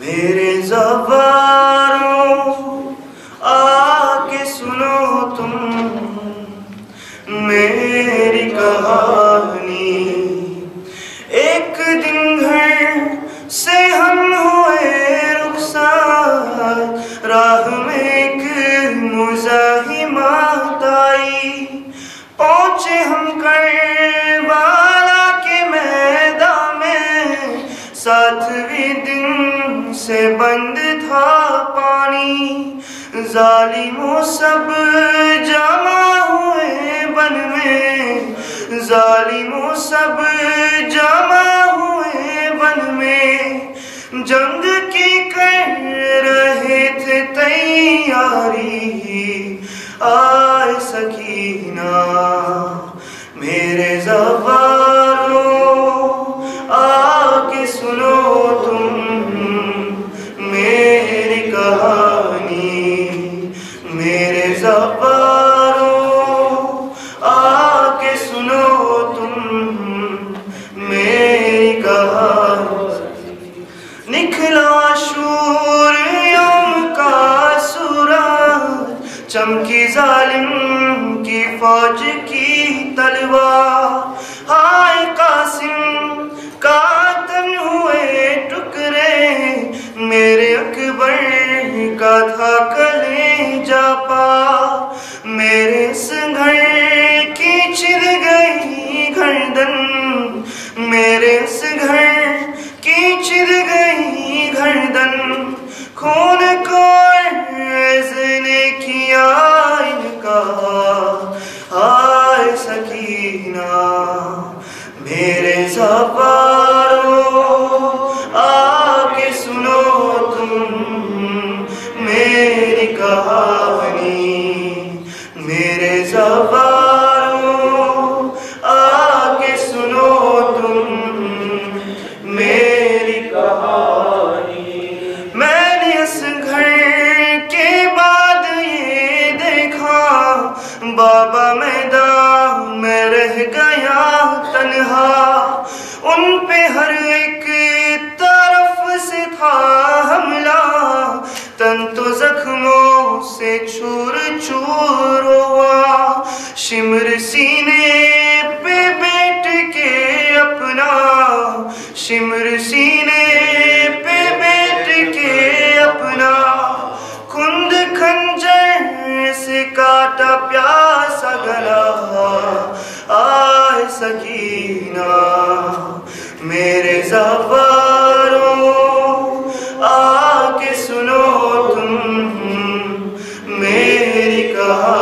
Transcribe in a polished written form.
मेरे ज़वारों आके सुनो तुम मेरी कहानी। एक दिन घर से हम हुए रुखसार, राह में एक मुज़ाहिमत आई। पहुँचे हम करबला के मैदान में, 7वें दिन से बंद था पानी। जालिमों सब जमा हुए वन में, जालिमों सब जमा हुए वन में। जंग की कर रहे थे तैयारी, आए सकीना मेरे ज़वारों आके सुनो तुम मेरी कहानी। मेरे ज़वारों आके सुनो तुम मेरी कहानी। निकला शूर यौम का सूरज, चमकी जालिम की फौज की तलवार। हाय कासिम का तन हुए टुकड़े, मेरे अकबर का था कलेजा पार। मेरे इस घर की छिद गई गर्दन, मेरे इस घर की छिद गई गर्दन। खून को इसने किया इनका, हाय सकीना मेरे ज़वारों आके सुनो तुम मेरी कहानी। मेरे ज़वारों आके सुनो तुम मेरी कहानी। मैंने इस घर के बाद ये देखा, बाबा मैदान में रह गया तन्हा। उन पे हर एक तरफ से था हमला, तन तो जख्मों से चूर चूर हुआ। शिमर सीने पे बैठ के अपना, शिमर सीने पे बैठ के अपना। खुंद खंजर से काटा प्यासा गला, आए सकीना मेरे ज़वारों आके सुनो तुम मेरी कहानी।